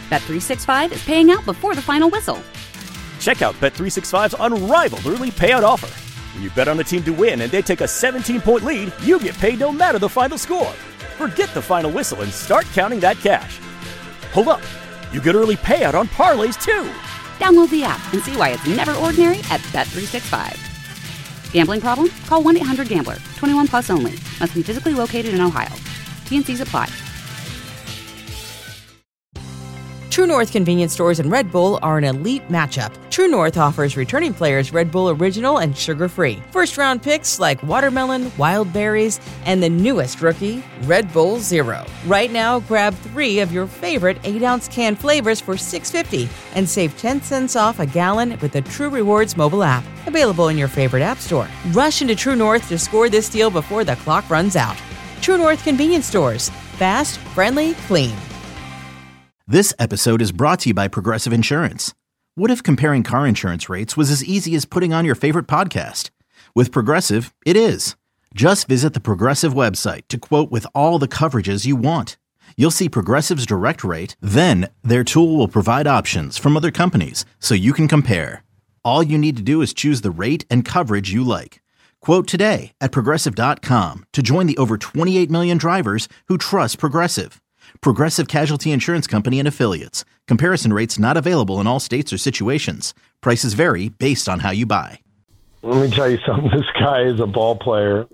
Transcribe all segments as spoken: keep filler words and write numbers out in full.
Bet three sixty-five is paying out before the final whistle. Check out Bet three sixty-five's unrivaled early payout offer. When you bet on a team to win and they take a seventeen-point lead, you get paid no matter the final score. Forget the final whistle and start counting that cash. Hold up. You get early payout on parlays, too. Download the app and see why it's never ordinary at Bet three sixty-five. Gambling problem? Call one eight hundred gambler. twenty-one plus only. Must be physically located in Ohio. T N Cs apply. True North convenience stores and Red Bull are an elite matchup. True North offers returning players Red Bull Original and sugar-free. First-round picks like watermelon, wild berries, and the newest rookie, Red Bull Zero. Right now, grab three of your favorite eight-ounce can flavors for six dollars and fifty cents and save ten cents off a gallon with the True Rewards mobile app. Available in your favorite app store. Rush into True North to score this deal before the clock runs out. True North convenience stores. Fast, friendly, clean. This episode is brought to you by Progressive Insurance. What if comparing car insurance rates was as easy as putting on your favorite podcast? With Progressive, it is. Just visit the Progressive website to quote with all the coverages you want. You'll see Progressive's direct rate, then their tool will provide options from other companies so you can compare. All you need to do is choose the rate and coverage you like. Quote today at Progressive dot com to join the over twenty-eight million drivers who trust Progressive. Progressive Casualty Insurance Company and Affiliates. Comparison rates not available in all states or situations. Prices vary based on how you buy. Let me tell you something. This guy is a ball player.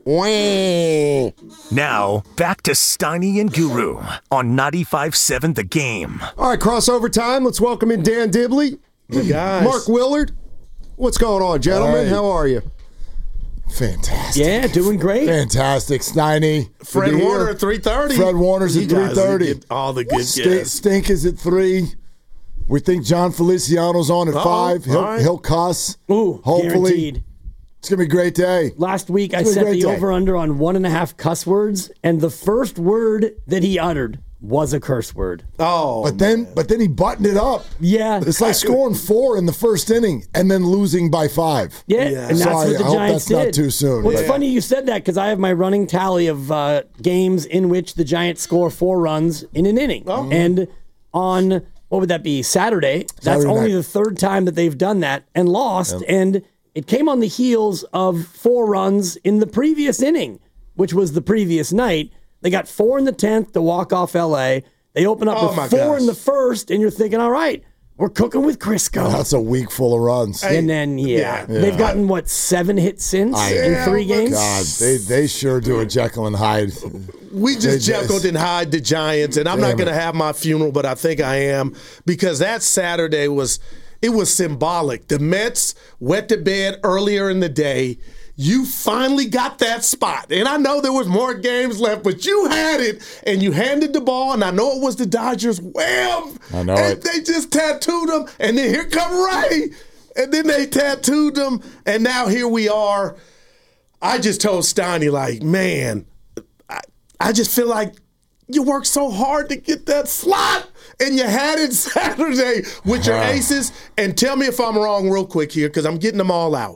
Now, back to Steiny and Guru on ninety-five point seven The Game. All right, crossover time. Let's welcome in Dan Dibley. The guys. Mark Willard. What's going on, gentlemen? Right. How are you? Fantastic. Yeah, doing great. Fantastic. Steiny. Fred Warner at three thirty. Fred Warner's at three thirty. All the good St- guests. Stink is at three. We think John Feliciano's on at Uh-oh. five. He'll, Right. he'll cuss. Ooh, hopefully. guaranteed. It's going to be a great day. Last week, I It's been a set great the day. over-under on one and a half cuss words, and the first word that he uttered was a curse word. Oh, But then, but then he buttoned it up. Yeah. It's like scoring four in the first inning and then losing by five. Yeah, Yeah. and that's Sorry, what the I hope Giants that's not did. too soon. Well, it's Yeah. funny you said that because I have my running tally of uh, games in which the Giants score four runs in an inning. Oh. And on, what would that be, Saturday, that's Saturday only night. the third time that they've done that and lost. And it came on the heels of four runs in the previous inning, which was the previous night. They got four in the tenth to walk off L A. They open up Oh, my with four gosh. in the first, and you're thinking, all right, we're cooking with Crisco. That's a week full of runs. And then, yeah, Yeah. they've gotten, what, seven hits since I- in Yeah, three but- games? God, they they sure do a Jekyll and Hyde. we They just just- Jekyll and Hyde the Giants, and I'm Damn not going to it. have my funeral, but I think I am because that Saturday was it was symbolic. The Mets wet the bed earlier in the day. You finally got that spot. And I know there was more games left, but you had it, and you handed the ball, and I know it was the Dodgers' web. I know and it. they just tattooed them, and then here come Ray. And then they tattooed them, and now here we are. I just told Steiny, like, man, I, I just feel like you worked so hard to get that slot, and you had it Saturday with your aces. And tell me if I'm wrong real quick here, because I'm getting them all out.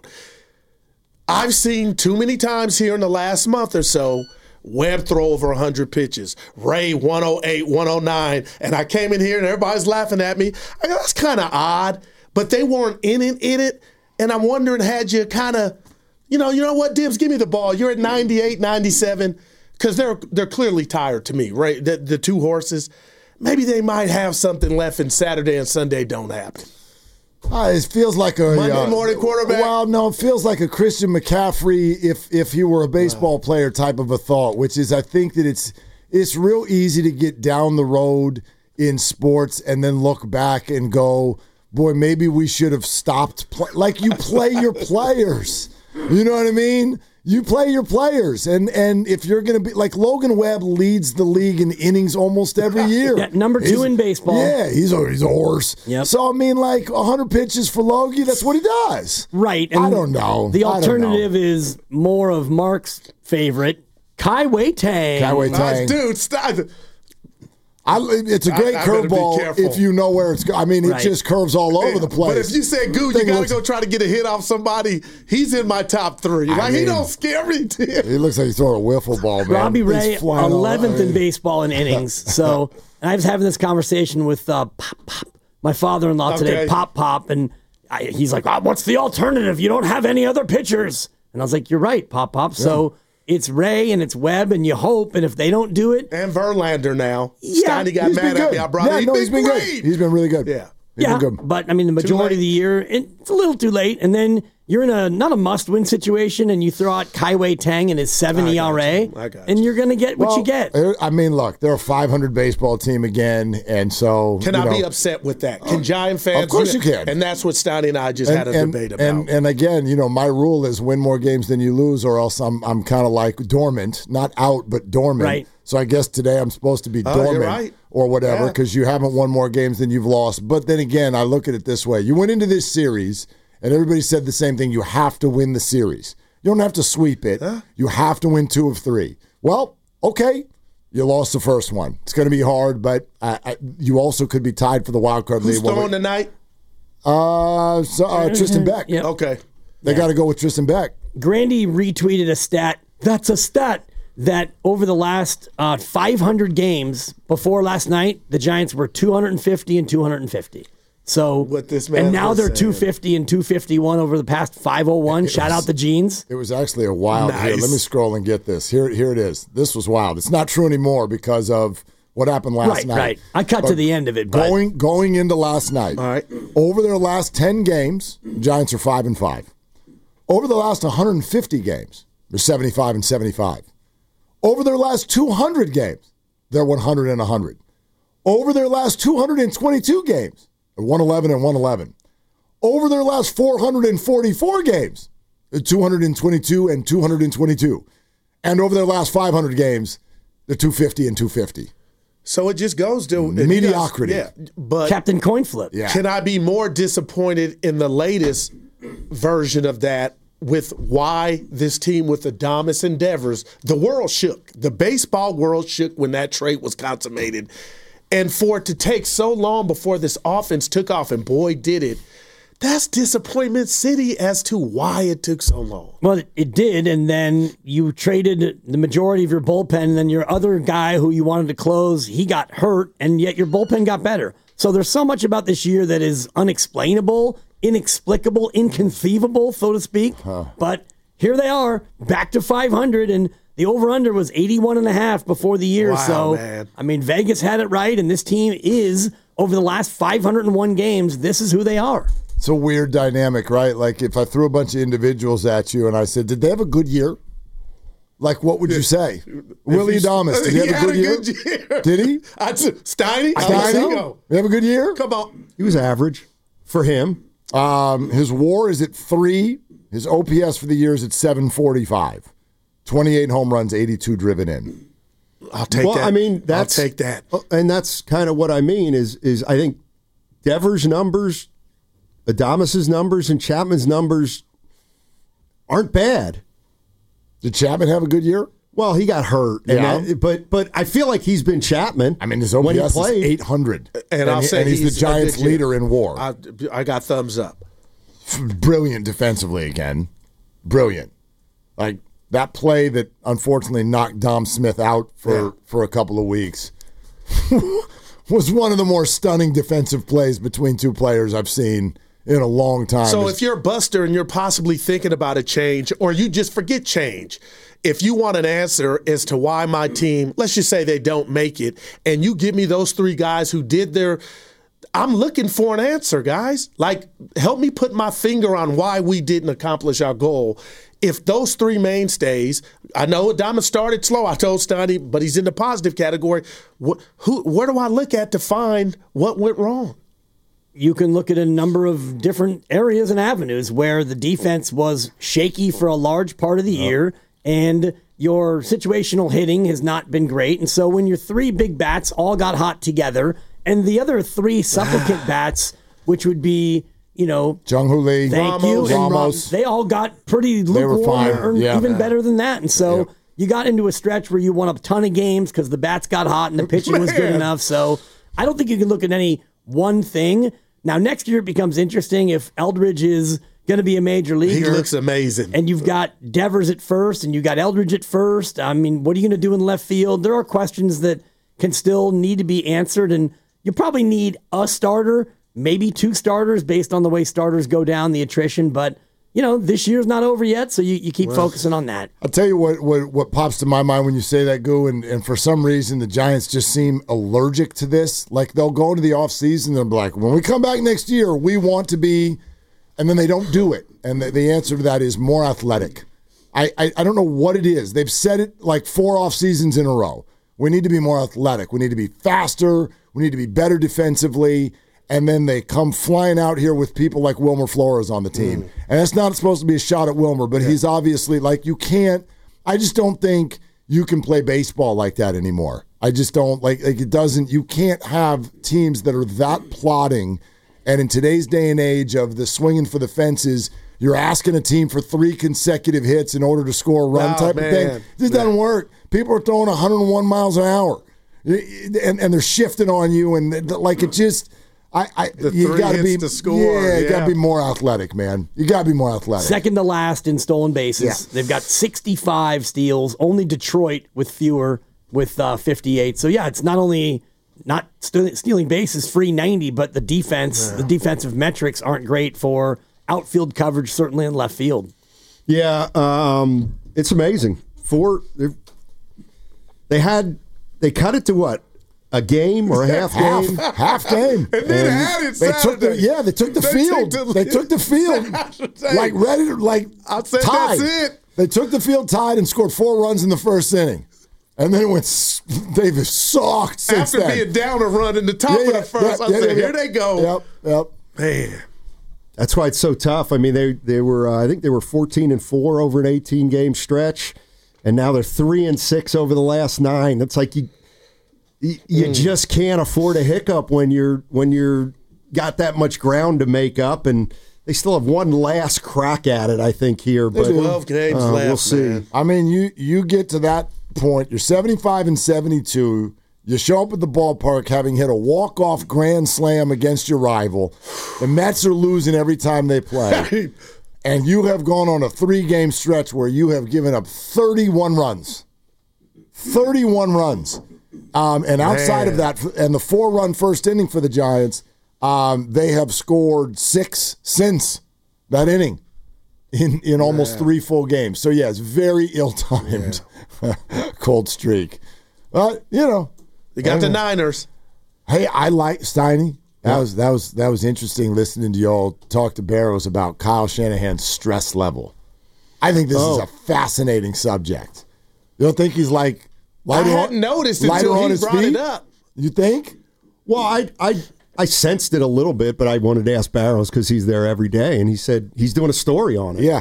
I've seen too many times here in the last month or so, Webb throw over one hundred pitches, Ray one oh eight, one oh nine, and I came in here and everybody's laughing at me. I go, that's kind of odd, but they weren't in it, in it, and I'm wondering, had you kind of, you know, you know what, Dibs, give me the ball. You're at ninety-eight, ninety-seven, because they're they're clearly tired to me, right? The, the two horses, maybe they might have something left, and Saturday and Sunday don't happen. Uh, it feels like a Monday uh, morning quarterback? Well, no, it feels like a Christian McCaffrey if if he were a baseball player type of a thought, which is I think that it's it's real easy to get down the road in sports and then look back and go, boy, maybe we should have stopped. Play. Like you play your players, you know what I mean? You play your players, and and if you're going to be like Logan Webb leads the league in innings almost every year. Yeah, number two He's- in baseball. Yeah, he's a he's a horse. Yep. So I mean, like one hundred pitches for Logie, that's what he does. Right. I don't know. The I don't alternative is more of Mark's favorite, Kai Wei Tang. Kai Wei Nice Tang. dude, stop. I, it's a great I, I better be curveball careful. if you know where it's going. I mean, it Right. just curves all over the place. But if you say Goo, you Thing got to looks- go try to get a hit off somebody. He's in my top three. I Like he mean- don't scare me. Tim. He looks like he's throwing a wiffle ball, man. Robbie He's Ray, flying all- eleventh I mean- in baseball in innings. So and I was having this conversation with uh, Pop Pop, my father-in-law today, Okay. Pop Pop, and I, he's like, oh, "What's the alternative? You don't have any other pitchers." And I was like, "You're right, Pop Pop." So it's Ray and it's Webb, and you hope, and if they don't do it, And Verlander now. Yeah, Steiny got He's mad been at good. me. I brought yeah, him. no, He's he's been been great. good. He's been really good. Yeah. He's yeah, been good. but I mean, the majority of the year, it's a little too late. And then you're in a not a must-win situation, and you throw out Kaiwei Tang and his seven I E got R A, you. I got and you. you're going to get what Well, you get. uh, I mean, look, they're a five hundred baseball team again, and so Can you I know, be upset with that? Can Giant fans? Of course you can. And that's what Steiny and I just had a and, debate about. And, and again, you know, my rule is win more games than you lose, or else I'm I'm kind of like dormant, not out, but dormant. Right. So I guess today I'm supposed to be Oh, you're dormant right. or whatever Yeah. because you haven't won more games than you've lost. But then again, I look at it this way: you went into this series, and everybody said the same thing. You have to win the series. You don't have to sweep it. Huh? You have to win two of three. Well, okay. You lost the first one. It's going to be hard, but I, I, you also could be tied for the wild card Who's lead. What throwing we- tonight? Uh, so, uh, Tristan Beck. Yep. Okay. They got to go with Tristan Beck. Grandy retweeted a stat. That's a stat that over the last uh, five hundred games before last night, the Giants were two hundred fifty and two hundred fifty. So, What this man and now was they're saying. two fifty and two fifty-one over the past five oh one. It Shout was- out the Jeans. It was actually a wild. Here, Nice. let me scroll and get this. Here, here it is. This was wild. It's not true anymore because of what happened last Right, night. right. I cut to the end of it, but Going going into last night. All right. Over their last ten games, Giants are five and five. Over the last one hundred fifty games, they're seventy-five and seventy-five. Over their last two hundred games, they're one hundred and one hundred. Over their last two hundred twenty-two games, they're one eleven and one eleven. Over their last four hundred forty-four games, they're two hundred twenty-two and two hundred twenty-two. And over their last five hundred games, they're two fifty and two fifty. So it just goes to Mediocrity. Yeah, but Captain Coin Flip. Yeah. can I be more disappointed in the latest version of that with why this team with Adames and Devers, the world shook. The baseball world shook when that trade was consummated. And for it to take so long before this offense took off, and boy, did it, that's disappointment city as to why it took so long. Well, it did, and then you traded the majority of your bullpen, and then your other guy who you wanted to close, he got hurt, and yet your bullpen got better. So there's so much about this year that is unexplainable, inexplicable, inconceivable, so to speak. Huh. But here they are, back to five hundred, and the over-under was eighty-one and a half before the year. Wow, so, man. I mean, Vegas had it right, and this team is, over the last five hundred one games, this is who they are. It's a weird dynamic, right? Like if I threw a bunch of individuals at you and I said, did they have a good year? Like, what would you say? Willie you- Adames, did he have He a had good a year? good year. Did he? I t- Steiny? Steiny? Steiny? You have a good year? Come on. He was average for him. Um, his WAR is at three. His O P S for the year is at seven forty-five. twenty-eight home runs, eighty-two driven in. I'll take well, that. I mean, that's I'll take that. and that's kind of what I mean. Is is I think Devers' numbers, Adames' numbers, and Chapman's numbers aren't bad. Did Chapman have a good year? Well, he got hurt, and Yeah. that, but but I feel like he's been Chapman. I mean, his O P S when he is played. eight hundred. And, I'll he- say and he's, he's the Giants' a good year. leader in WAR. I, I got thumbs up. Brilliant defensively again. Brilliant. Like that play that unfortunately knocked Dom Smith out for, Yeah. for a couple of weeks was one of the more stunning defensive plays between two players I've seen in a long time. So It's- if you're a buster and you're possibly thinking about a change, or you just forget change, if you want an answer as to why my team, let's just say they don't make it, and you give me those three guys who did their, I'm looking for an answer, guys. Like, help me put my finger on why we didn't accomplish our goal. If those three mainstays, I know Adames started slow. I told Steiny, but he's in the positive category. What, who, where do I look at to find what went wrong? You can look at a number of different areas and avenues where the defense was shaky for a large part of the year, and your situational hitting has not been great. And so when your three big bats all got hot together, and the other three supplicant bats, which would be, you know, Jung-Hoo Lee, thank Ramos, you, and Ramos. they all got pretty were lukewarm fine, or yeah. even better than that. And so you got into a stretch where you won a ton of games because the bats got hot and the pitching was good enough. So I don't think you can look at any one thing. Now, next year it becomes interesting if Eldridge is going to be a major leaguer. He looks amazing. And you've got Devers at first and you got Eldridge at first. I mean, what are you going to do in left field? There are questions that can still need to be answered, and you probably need a starter, maybe two starters based on the way starters go down, the attrition. But, you know, this year's not over yet, so you, you keep well, focusing on that. I'll tell you what, what what pops to my mind when you say that, Goo, and, and for some reason the Giants just seem allergic to this. Like, they'll go into the offseason and they'll be like, when we come back next year, we want to be, and then they don't do it. And the, the answer to that is more athletic. I, I, I don't know what it is. They've said it like four off seasons in a row. We need to be more athletic. We need to be faster. We need to be better defensively. And then they come flying out here with people like Wilmer Flores on the team. Mm. And that's not supposed to be a shot at Wilmer, but yeah. he's obviously like, you can't, I just don't think you can play baseball like that anymore. I just don't, like, like it doesn't, you can't have teams that are that plotting. And in today's day and age of the swinging for the fences, you're asking a team for three consecutive hits in order to score a run oh, type man. of thing. This doesn't work. People are throwing one hundred one miles an hour, and, and they're shifting on you, and like it just, I, I the you got to be, to score. yeah, you yeah. got to be more athletic, man. You got to be more athletic. Second to last in stolen bases. Yeah. They've got sixty-five steals. Only Detroit with fewer, with uh, fifty-eight. So yeah, it's not only not st- stealing bases, free ninety, but the defense, yeah. the defensive metrics aren't great for outfield coverage, certainly in left field. Yeah, um, it's amazing. Four, they had, they cut it to what? A game or a half game? half, half game. And then had it they took the, Yeah, they took the they field. The, they took the field. like ready to, like I said tied. That's it. They took the field tied and scored four runs in the first inning. And then it went, they've sucked since After then. being down a run in the top yeah, of the first, yeah, I yeah, said, yeah, here they go. Yep, yep. Man. That's why it's so tough. I mean, they they were uh, I think they were fourteen and four over an eighteen game stretch, and now they're three and six over the last nine. It's like you you, you mm. just can't afford a hiccup when you're when you're got that much ground to make up, and they still have one last crack at it, I think, here. But twelve games uh, left. We'll see. Man. I mean, you you get to that point. You're seventy-five and seventy-two. You show up at the ballpark having hit a walk-off grand slam against your rival. The Mets are losing every time they play. And you have gone on a three-game stretch where you have given up thirty-one runs. thirty-one runs. Um, and outside Man. of that, and the four-run first inning for the Giants, um, they have scored six since that inning in, in almost yeah. three full games. So, yeah, it's very ill-timed yeah. cold streak. But, you know. You got the Niners. Hey, I like Steiny. That yeah. was that was that was interesting listening to y'all talk to Barrows about Kyle Shanahan's stress level. I think this oh. is a fascinating subject. You don't think he's like lighter I hadn't on, noticed until he brought feet? it up. You think? Well, I I I sensed it a little bit, but I wanted to ask Barrows because he's there every day, and he said he's doing a story on it. Yeah.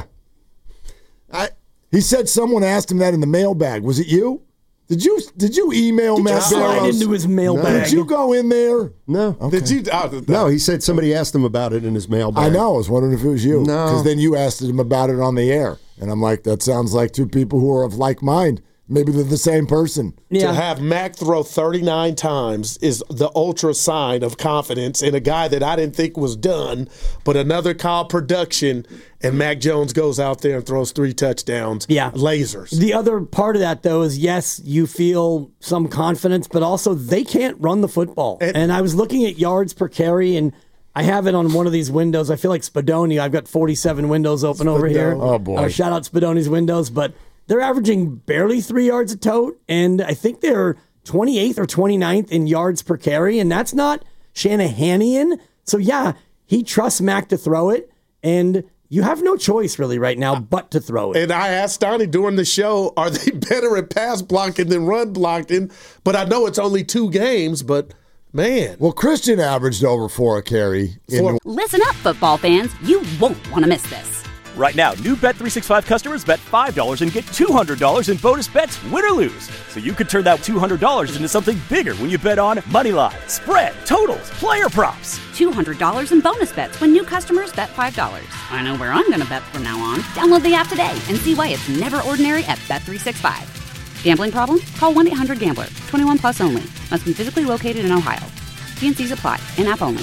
I he said someone asked him that in the mailbag. Was it you? Did you did you email did Matt you Barrows? Slide into his mailbag. No. Did you go in there? No. Okay. Did you? Oh, no, he said somebody asked him about it in his mailbag. I know. I was wondering if it was you. No. Because then you asked him about it on the air. And I'm like, that sounds like two people who are of like mind. Maybe they're the same person. Yeah. To have Mac throw thirty-nine times is the ultra sign of confidence in a guy that I didn't think was done, but another Kyle production, and Mac Jones goes out there and throws three touchdowns. Yeah. Lasers. The other part of that, though, is yes, you feel some confidence, but also they can't run the football. And, and I was looking at yards per carry, and I have it on one of these windows. I feel like Spadoni. I've got forty-seven windows open Spadoni. over here. Oh, boy. Uh, shout out Spadoni's windows, but they're averaging barely three yards a tote, and I think they're twenty-eighth or twenty-ninth in yards per carry, and that's not Shanahanian. So, yeah, he trusts Mac to throw it, and you have no choice really right now but to throw it. And I asked Donnie during the show, are they better at pass blocking than run blocking? But I know it's only two games, but, man. Well, Christian averaged over four a carry. Four. Listen up, football fans. You won't want to miss this. Right now, new Bet three sixty-five customers bet five dollars and get two hundred dollars in bonus bets, win or lose. So you could turn that two hundred dollars into something bigger when you bet on money line, spread, totals, player props. two hundred dollars in bonus bets when new customers bet five dollars. I know where I'm going to bet from now on. Download the app today and see why it's never ordinary at Bet three sixty-five. Gambling problem? Call one eight hundred gambler. twenty-one plus only. Must be physically located in Ohio. T N Cs apply. In-app only.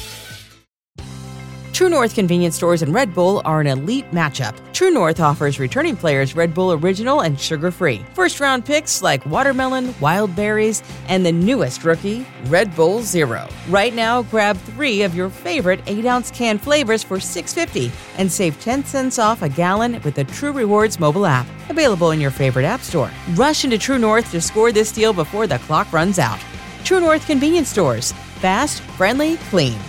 True North convenience stores and Red Bull are an elite matchup. True North offers returning players Red Bull Original and sugar-free. First-round picks like watermelon, wild berries, and the newest rookie, Red Bull Zero. Right now, grab three of your favorite eight-ounce can flavors for six dollars and fifty cents and save ten cents off a gallon with the True Rewards mobile app. Available in your favorite app store. Rush into True North to score this deal before the clock runs out. True North convenience stores. Fast, friendly, clean.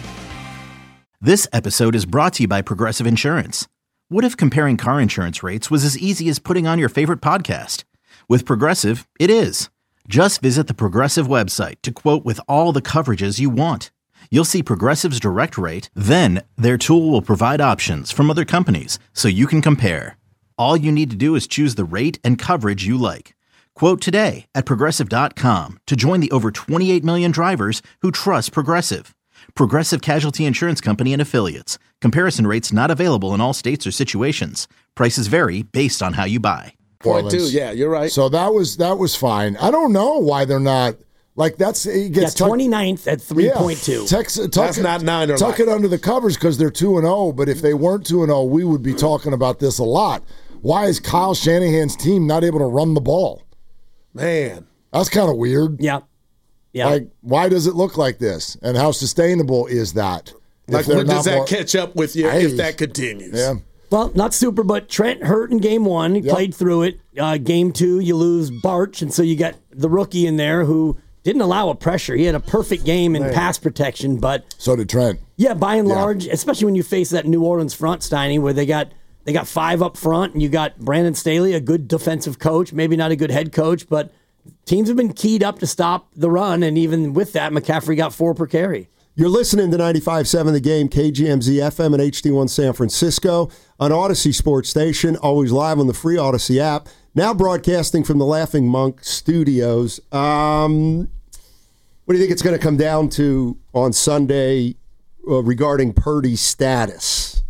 This episode is brought to you by Progressive Insurance. What if comparing car insurance rates was as easy as putting on your favorite podcast? With Progressive, it is. Just visit the Progressive website to quote with all the coverages you want. You'll see Progressive's direct rate, then their tool will provide options from other companies so you can compare. All you need to do is choose the rate and coverage you like. Quote today at Progressive dot com to join the over twenty-eight million drivers who trust Progressive. Progressive Casualty Insurance Company and Affiliates. Comparison rates not available in all states or situations. Prices vary based on how you buy. Point two, yeah, you're right. So that was that was fine. I don't know why they're not like that's it gets yeah, twenty-ninth at three point two. Yeah, Tex, tuck That's it, not nine or tuck nine. it under the covers because they're two and zero. But if they weren't two and zero, we would be talking about this a lot. Why is Kyle Shanahan's team not able to run the ball? Man, that's kind of weird. Yeah. Yeah. Like, why does it look like this? And how sustainable is that? Like, when does that more... catch up with you hey. if that continues? Yeah. Well, not super, but Trent hurt in game one. He yep. played through it. Uh, game two, you lose Barch, and so you got the rookie in there who didn't allow a pressure. He had a perfect game in right. pass protection, but so did Trent. Yeah, by and yeah. large, especially when you face that New Orleans front, Steiny, where they got they got five up front, and you got Brandon Staley, a good defensive coach, maybe not a good head coach, but teams have been keyed up to stop the run, and even with that, McCaffrey got four per carry. You're listening to ninety-five point seven The Game, K G M Z F M and H D one San Francisco, on Odyssey Sports Station, always live on the free Odyssey app, now broadcasting from the Laughing Monk Studios. Um, what do you think it's going to come down to on Sunday uh, regarding Purdy's status?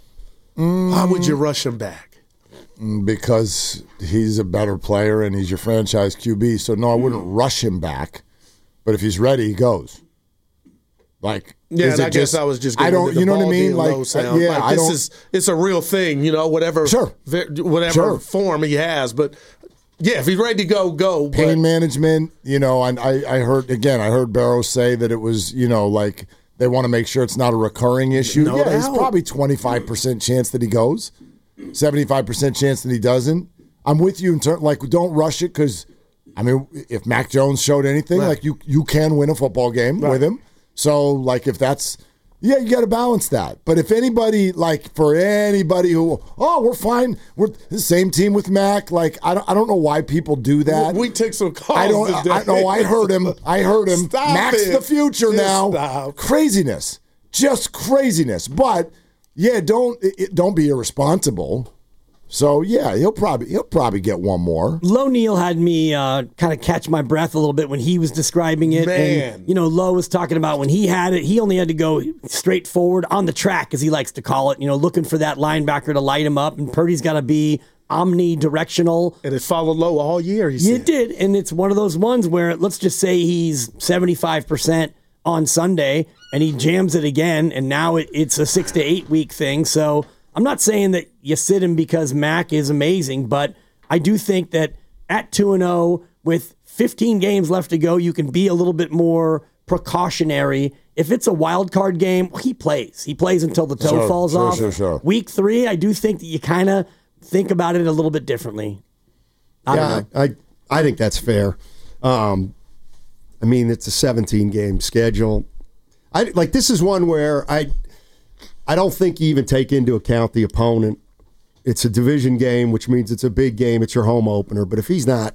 Mm. Why would you rush him back? Because he's a better player and he's your franchise Q B. So, no, I wouldn't rush him back. But if he's ready, he goes. Like, yeah, and I just, guess I was just. I don't. You know what I mean? Like, uh, yeah, like, I this don't. Is it's a real thing, you know. Whatever, sure, whatever sure. form he has, but yeah, if he's ready to go, go. Pain but. management, you know. And I, I heard again. I heard Barrow say that it was, you know, like they want to make sure it's not a recurring issue. No yeah, doubt. it's probably twenty-five percent chance that he goes, seventy-five percent chance that he doesn't. I'm with you in terms like don't rush it because, I mean, if Mac Jones showed anything, right. like you you can win a football game right. with him. So, like, if that's, yeah, you got to balance that. But if anybody, like, for anybody who, oh, we're fine, we're the same team with Mac, like, I don't, I don't know why people do that. We, we took some calls I don't, today. I know, I heard him. I heard him. Stop Mac's it. the future Just now. Stop. Craziness. Just craziness. But, yeah, don't it, don't be irresponsible. So yeah, he'll probably he'll probably get one more. Low Neal had me uh, kind of catch my breath a little bit when he was describing it. Man. And, you know, Low was talking about when he had it, he only had to go straight forward on the track, as he likes to call it. You know, looking for that linebacker to light him up, and Purdy's got to be omnidirectional. And it followed Low all year. He said. It did, and it's one of those ones where let's just say he's seventy-five percent on Sunday, and he jams it again, and now it, it's a six to eight week thing. So. I'm not saying that you sit him because Mac is amazing, but I do think that at two and oh with fifteen games left to go, you can be a little bit more precautionary. If it's a wild card game, he plays. He plays until the toe sure, falls sure, off. Sure, sure. Week three, I do think that you kind of think about it a little bit differently. I yeah, don't know. I, I think that's fair. Um, I mean, it's a seventeen game schedule. I like this is one where I. I don't think you even take into account the opponent. It's a division game, which means it's a big game. It's your home opener. But if he's not,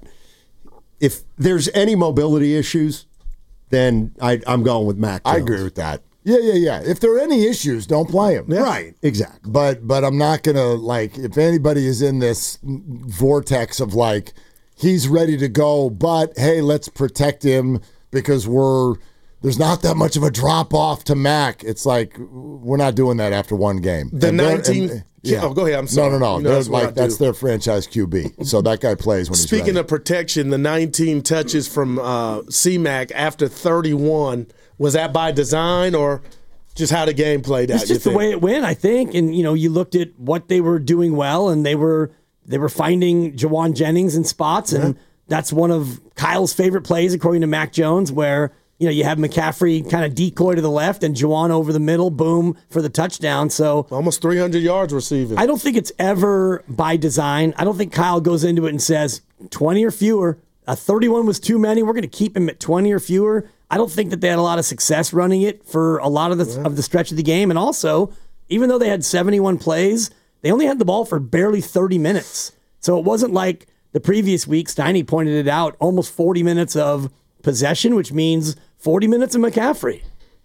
if there's any mobility issues, then I, I'm going with Mac Jones. I agree with that. Yeah, yeah, yeah. If there are any issues, don't play him. Yeah. Right, exactly. But but I'm not going to, like, if anybody is in this vortex of, like, he's ready to go, but, hey, let's protect him because we're – there's not that much of a drop-off to Mac. It's like, we're not doing that after one game. The and nineteen, Yeah. Oh, go ahead. I'm sorry. No, no, no. You know, They're that's what I like that's do. their franchise Q B. So that guy plays when he's Speaking ready. of protection, the nineteen touches from uh, C-Mac after thirty-one, was that by design or just how the game played out? It's just the way it went, I think. And, you know, you looked at what they were doing well, and they were they were finding Jawan Jennings in spots, and Yeah. that's one of Kyle's favorite plays, according to Mac Jones, where, you know, you have McCaffrey kind of decoy to the left and Jawan over the middle, boom, for the touchdown. So almost three hundred yards receiving. I don't think it's ever by design. I don't think Kyle goes into it and says twenty or fewer. Uh, thirty-one was too many. We're going to keep him at twenty or fewer. I don't think that they had a lot of success running it for a lot of the of the stretch of the game. And also, even though they had seventy-one plays, they only had the ball for barely thirty minutes. So it wasn't like the previous week. Steiny pointed it out, almost forty minutes of possession, which means forty minutes of McCaffrey.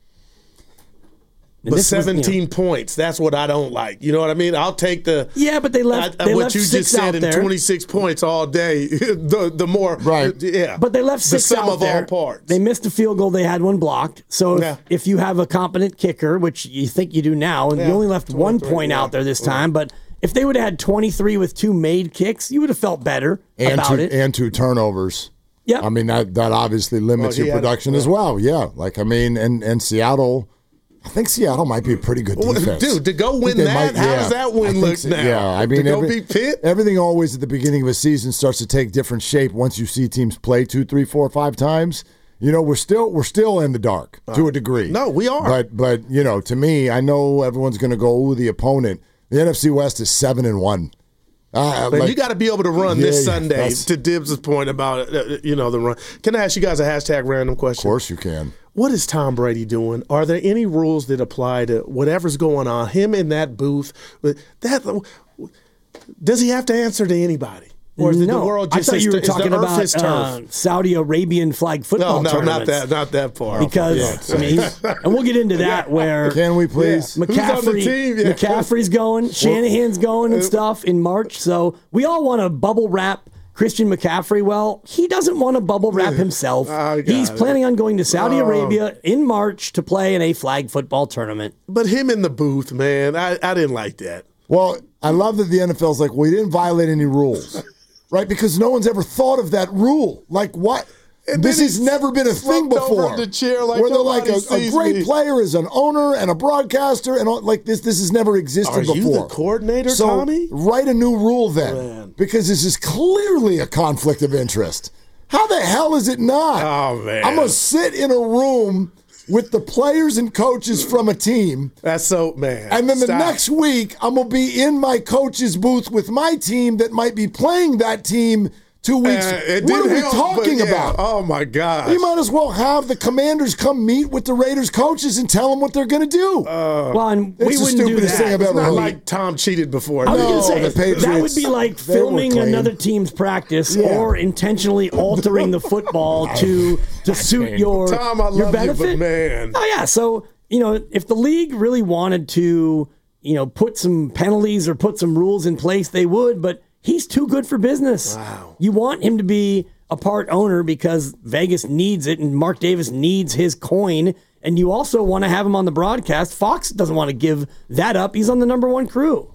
And But this was, seventeen you know, points, that's what I don't like. You know what I mean? I'll take the Yeah, but they left- I, they what left you six just said out in there. twenty-six points all day. the the more Right. yeah. But they left six the sum out of there. all parts. They missed a field goal. They had one blocked. So if, Yeah. if you have a competent kicker, which you think you do now, and you Yeah, only left one twenty-three, point yeah. out there this time, but if they would have had twenty-three with two made kicks, you would have felt better and about two, it. and two turnovers. Yep. I mean that that obviously limits Well, he your had- production as well. Yeah, like I mean, and and Seattle, I think Seattle might be a pretty good Well, defense. dude, to go I think win they that, how does that win I think look so. now? Yeah, I To mean, go every- beat Pitt? everything always at the beginning of a season starts to take different shape once you see teams play two, three, four, five times. You know, we're still we're still in the dark to a degree. No, we are. But but you know, to me, I know everyone's going to go, ooh, the opponent. The N F C West is seven and one. Uh, Man, like- you got to be able to run Yeah, this yeah, Sunday. that's- To Dibbs' point about uh, you know the run. Can I ask you guys a hashtag random question? Of course you can. What is Tom Brady doing? Are there any rules that apply to whatever's going on? Him in that booth. That does he have to answer to anybody? Or is it no, the world just I thought his- you were is the talking earth about his turf? uh, Saudi Arabian flag football No, no, not tournaments. that, not that far. Because I mean, he's- and we'll get into that where Can we please? Yeah. Who's on the McCaffrey, team? Yeah. McCaffrey's going, Shanahan's going, and stuff in March. So we all want to bubble wrap Christian McCaffrey. Well, he doesn't want to bubble wrap himself. I got He's it. planning on going to Saudi Oh. Arabia in March to play in a flag football tournament. But him in the booth, man, I, I didn't like that. Well, I love that the N F L's like, well, he didn't violate any rules, right? Because no one's ever thought of that rule. Like, what? And This then has he never been a thing slumped over before. in the chair like where they're like nobody a, a sees great me. player is an owner and a broadcaster, and all, like this. This has never existed Are before. you the coordinator, so Tommy? write a new rule then, Man. because this is clearly a conflict of interest. How the hell is it not? Oh, man. I'm gonna sit in a room with the players and coaches from a team. That's so, man. And then the Stop. next week, I'm going to be in my coach's booth with my team that might be playing that team two weeks. Uh, it what are didn't we help, talking but yeah. about? Oh, my gosh. You might as well have the Commanders come meet with the Raiders coaches and tell them what they're going to do. well, and it's we the wouldn't do stupidest that. thing I've It's ever not heard. like Tom cheated before. I was No, going to say the Patriots, that would be like they were filming clean. another team's practice Yeah. or intentionally altering the football to to suit your Tom, I your love you, benefit. but man. Oh yeah, so you know if the league really wanted to, you know, put some penalties or put some rules in place, they would. But he's too good for business. Wow. You want him to be a part owner because Vegas needs it and Mark Davis needs his coin. And you also want to have him on the broadcast. Fox doesn't want to give that up. He's on the number one crew.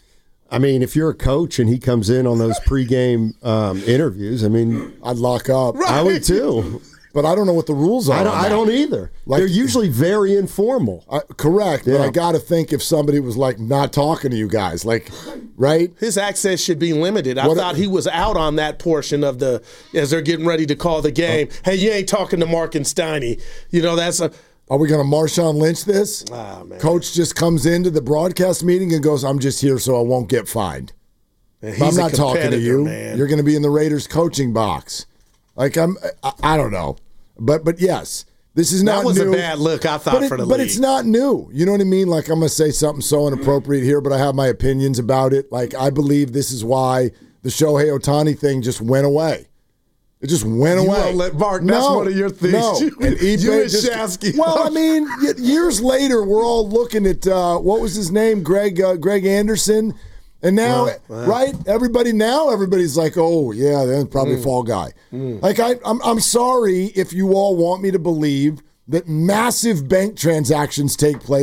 I mean, if you're a coach and he comes in on those pregame um, interviews, I mean, I'd lock up. I would too. But I don't know what the rules are. I don't, on I that. don't either. Like- They're usually very informal. I, correct, but Yeah. I got to think if somebody was like not talking to you guys, like, right? His access should be limited. I What- thought he was out on that portion of the as they're getting ready to call the game. Hey, you ain't talking to Mark and Steiny. You know that's a. Are we going to Marshawn Lynch this? Ah, man. Coach just comes into the broadcast meeting and goes, I'm just here so I won't get fined. Man, But I'm he's a not talking to competitor, you. man. You're going to be in the Raiders coaching box. Like, I'm, I, I don't know. But but yes, this is not That was new. a bad look, I thought, but it- for the But league. it's not new. You know what I mean? Like, I'm going to say something so inappropriate here, but I have my opinions about it. Like, I believe this is why the Shohei Ohtani thing just went away. It just went You away. won't let Mark- that's No, one of your things. No. You- and you eBay and just- Shasky. Well, I mean, y- years later, we're all looking at uh, what was his name, Greg uh, Greg Anderson, and now, Well, well. right? Everybody now, everybody's like, oh yeah, that's probably Mm. a fall guy. Like I, I'm, I'm sorry if you all want me to believe that massive bank transactions take place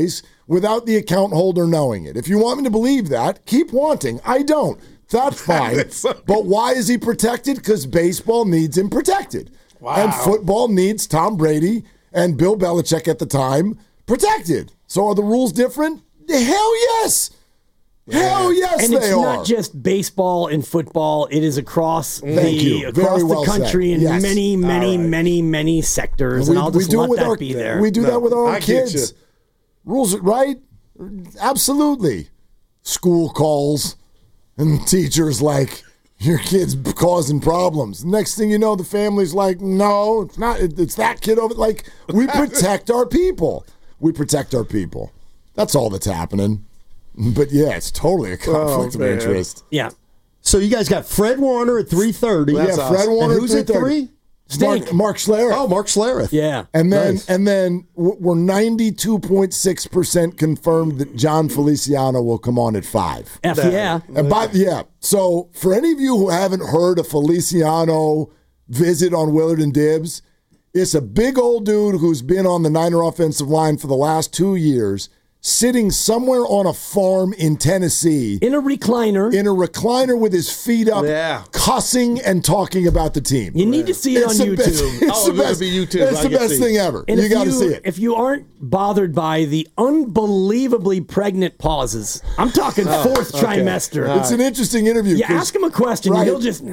without the account holder knowing it. If you want me to believe that, keep wanting. I don't. That's fine. So but why is he protected? Because baseball needs him protected. Wow. And football needs Tom Brady and Bill Belichick at the time protected. So are the rules different? Hell yes. Yeah. Hell yes, and they it's are. not just baseball and football. It is across Thank the you. across well the country said. in Yes. many, many, right. many, many sectors. We, and I'll just we do let it with that our, be there. We do no, that with our own I kids. Rules, right? Absolutely. School calls and teachers like, your kid's causing problems. Next thing you know, the family's like, no, it's not. It's that kid over. Like, we protect our people. We protect our people. That's all that's happening. But yeah, it's totally a conflict oh, of interest. Yeah. So you guys got Fred Warner at three thirty. Yeah, That's Fred awesome. Warner and who's at at three? Mark, Mark Schlereth. Oh, Mark Schlereth. Yeah. And then Nice. and then we're ninety-two point six percent confirmed that John Feliciano will come on at five. F yeah. And by yeah. So for any of you who haven't heard a Feliciano visit on Willard and Dibbs, it's a big old dude who's been on the Niner offensive line for the last two years, sitting somewhere on a farm in Tennessee. In a recliner. In a recliner with his feet up, yeah. cussing and talking about the team. You need to see it It's on the YouTube. best- it's Oh, the it's gonna best, be YouTube. It's I the can best see. thing ever. And You if got to see it. If you aren't bothered by the unbelievably pregnant pauses, I'm talking fourth okay. trimester. It's an interesting interview. You 'cause- ask him a question, right. and he'll just,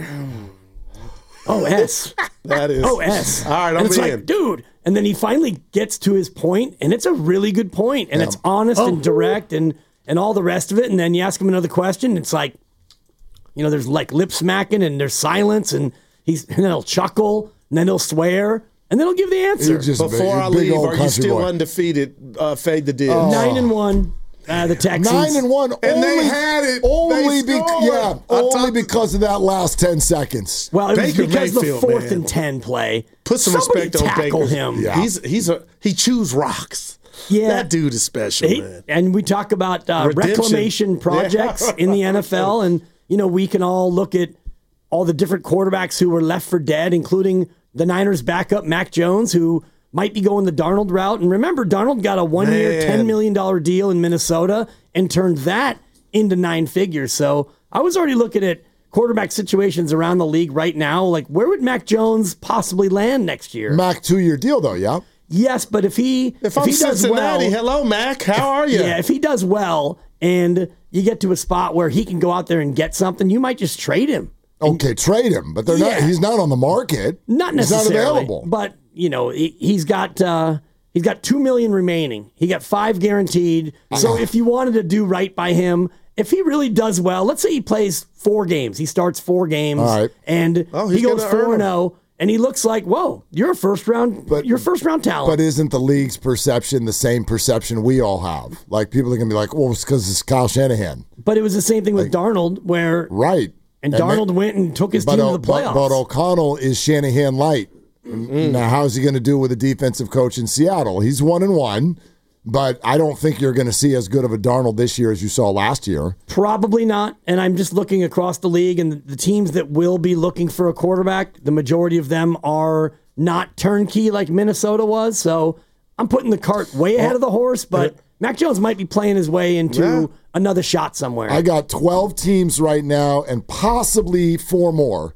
oh, S. That is. Oh, S. All right, I'm and it's in. like, dude. And then he finally gets to his point, and it's a really good point, and it's honest Oh. and direct and, and all the rest of it. And then you ask him another question, and it's like, you know, there's like lip smacking, and there's silence, and he's and then he'll chuckle, and then he'll swear, and then he'll give the answer. You're just a big- Before I big leave, old are you country still boy. undefeated? Uh, fade the Dibbs. Nine and one. Uh, the Texans. Nine and one. And only, they had it. Only, They bec- scored. yeah, I only talked- because of that last ten seconds. Well, it was Baker because Mayfield, the fourth man. and ten play. Put some Somebody respect on tackle Baker. him. Yeah. He's he's a he chews rocks. Yeah. That dude is special, He- man. and we talk about uh, Redemption. reclamation projects Yeah. in the N F L, and you know we can all look at all the different quarterbacks who were left for dead, including the Niners' backup Mac Jones, who might be going the Darnold route. And remember, Darnold got a one-year, Man. ten million dollars deal in Minnesota and turned that into nine figures. So I was already looking at quarterback situations around the league right now. Like, where would Mac Jones possibly land next year? Mac two-year deal though, yeah. Yes, but if he If, if I'm he does Cincinnati, well, hello, Mac. How are you? yeah, if he does well and you get to a spot where he can go out there and get something, you might just trade him. Okay, trade him, but they're Yeah. not. He's not on the market. Not He's necessarily, not available. but you know he, he's got uh, he's got two million remaining. He got five guaranteed. So if you wanted to do right by him, if he really does well, let's say he plays four games, he starts four games, All right. and Oh, he he's goes gonna four earn and them. zero, and he looks like, whoa, you're a first round, But- you're first round talent. But isn't the league's perception the same perception we all have? Like people are gonna be like, "Well, it's because it's Kyle Shanahan." But it was the same thing with Darnold, where Right. and, And Darnold they- went and took his But, team O- to the but, playoffs. but O'Connell is Shanahan light. Now, how's he going to do with a defensive coach in Seattle? He's one and one, but I don't think you're going to see as good of a Darnold this year as you saw last year. Probably not. And I'm just looking across the league, and the, the teams that will be looking for a quarterback, the majority of them are not turnkey like Minnesota was. So I'm putting the cart way ahead of the horse, but Mac Jones might be playing his way into Yeah. another shot somewhere. I got twelve teams right now, and possibly four more,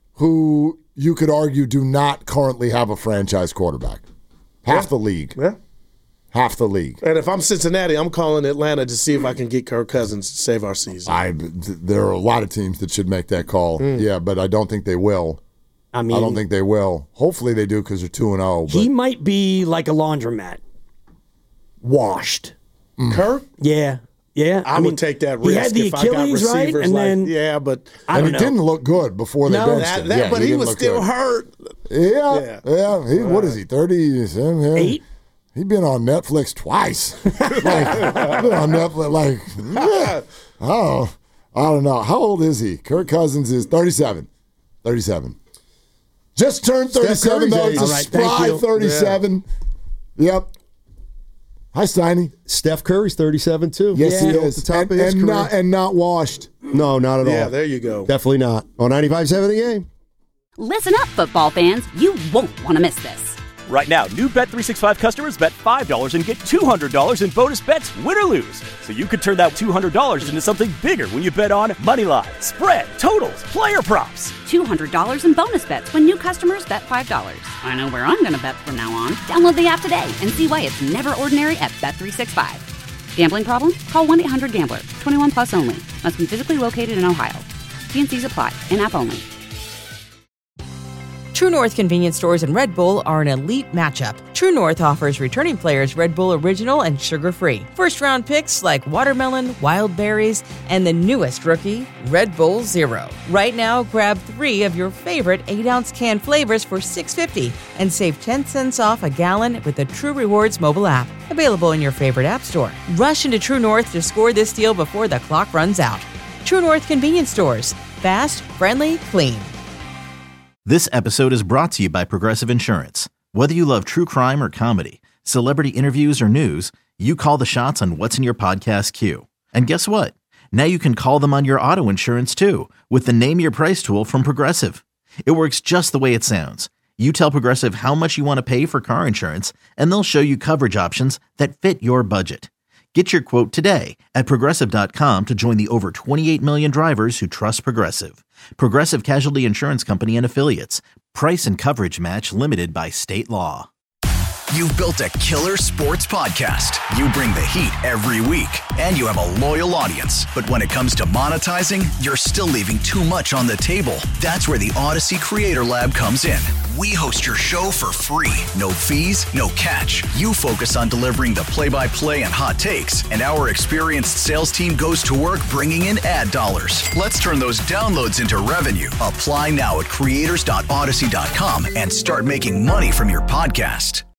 who you could argue do not currently have a franchise quarterback. Half the league. Yeah. Half the league. And if I'm Cincinnati, I'm calling Atlanta to see if I can get Kirk Cousins to save our season. I there are a lot of teams that should make that call. Yeah, but I don't think they will. I mean, I don't think they will. Hopefully they do because they're two and zero. he might be like a laundromat, washed. Kirk? Yeah, yeah. I, mean, would take that risk He had the if I got Achilles, right? receivers And like, then yeah, but I And don't he know. didn't look good before they No, benched that, him. that, Yeah, but he, didn't was look still good. hurt. Yeah, Yeah. yeah. He, what is he? Thirty-seven? Yeah. Eight? He been on Netflix twice. like, been on Netflix. Like, yeah. oh, I don't know. How old is he? Kirk Cousins is thirty-seven. Thirty-seven. Just turned thirty-seven though. Curry's It's a age. All right, thank spry you. thirty-seven. Yep. Hi, Steiny. Steph Curry's thirty-seven too. Yes, Still he at is. the top and, of his and career. not and not washed. No, not at Yeah, all. there you go. Definitely not. On ninety-five point seven The Game. Listen up, football fans. You won't want to miss this. Right now, new Bet three sixty-five customers bet five dollars and get two hundred dollars in bonus bets, win or lose. So you could turn that two hundred dollars into something bigger when you bet on money line, spread, totals, player props. two hundred dollars in bonus bets when new customers bet five dollars. I know where I'm going to bet from now on. Download the app today and see why it's never ordinary at Bet three sixty-five. Gambling problem? Call one eight hundred gambler. twenty-one plus only. Must be physically located in Ohio. T N Cs apply. In-app only. True North convenience stores and Red Bull are an elite matchup. True North offers returning players Red Bull Original and sugar-free. First-round picks like watermelon, wild berries, and the newest rookie, Red Bull Zero. Right now, grab three of your favorite eight ounce can flavors for six dollars and fifty cents and save ten cents off a gallon with the True Rewards mobile app. Available in your favorite app store. Rush into True North to score this deal before the clock runs out. True North convenience stores. Fast, friendly, clean. This episode is brought to you by Progressive Insurance. Whether you love true crime or comedy, celebrity interviews or news, you call the shots on what's in your podcast queue. And guess what? Now you can call them on your auto insurance too with the Name Your Price tool from Progressive. It works just the way it sounds. You tell Progressive how much you want to pay for car insurance, and they'll show you coverage options that fit your budget. Get your quote today at Progressive dot com to join the over twenty-eight million drivers who trust Progressive. Progressive Casualty Insurance Company and Affiliates. Price and coverage match limited by state law. You've built a killer sports podcast. You bring the heat every week, and you have a loyal audience. But when it comes to monetizing, you're still leaving too much on the table. That's where the Odyssey Creator Lab comes in. We host your show for free. No fees, no catch. You focus on delivering the play-by-play and hot takes, and our experienced sales team goes to work bringing in ad dollars. Let's turn those downloads into revenue. Apply now at creators dot odyssey dot com and start making money from your podcast.